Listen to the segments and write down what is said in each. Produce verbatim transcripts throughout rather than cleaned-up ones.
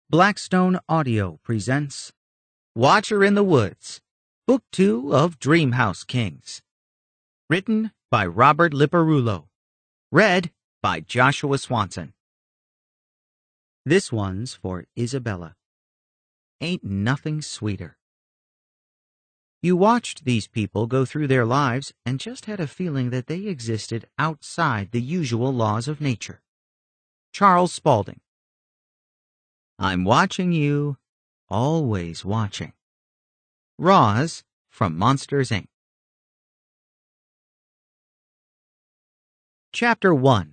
Blackstone Audio presents Watcher in the Woods, Book two of Dreamhouse Kings. Written by Robert Liparulo. Read by Joshua Swanson. This one's for Isabella. Ain't nothing sweeter. You watched these people go through their lives and just had a feeling that they existed outside the usual laws of nature. Charles Spaulding. I'm watching you, always watching. Roz from Monsters, Incorporated. Chapter one.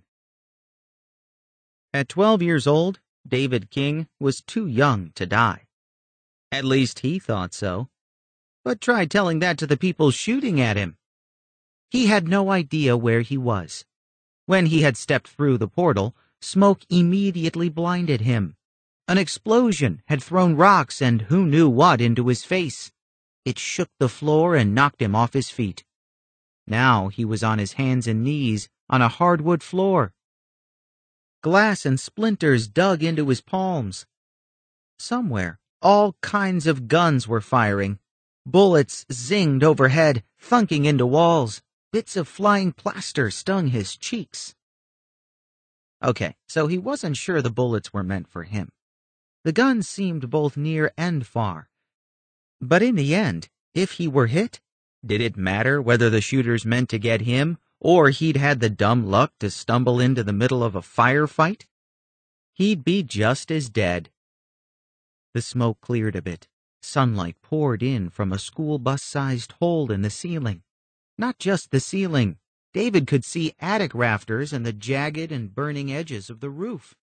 At twelve years old, David King was too young to die. At least he thought so. But try telling that to the people shooting at him. He had no idea where he was. When he had stepped through the portal, smoke immediately blinded him. An explosion had thrown rocks and who knew what into his face. It shook the floor and knocked him off his feet. Now he was on his hands and knees on a hardwood floor. Glass and splinters dug into his palms. Somewhere, all kinds of guns were firing. Bullets zinged overhead, thunking into walls. Bits of flying plaster stung his cheeks. Okay, so he wasn't sure the bullets were meant for him. The guns seemed both near and far. But in the end, if he were hit, did it matter whether the shooters meant to get him or he'd had the dumb luck to stumble into the middle of a firefight? He'd be just as dead. The smoke cleared a bit. Sunlight poured in from a school bus-sized hole in the ceiling. Not just the ceiling. David could see attic rafters and the jagged and burning edges of the roof.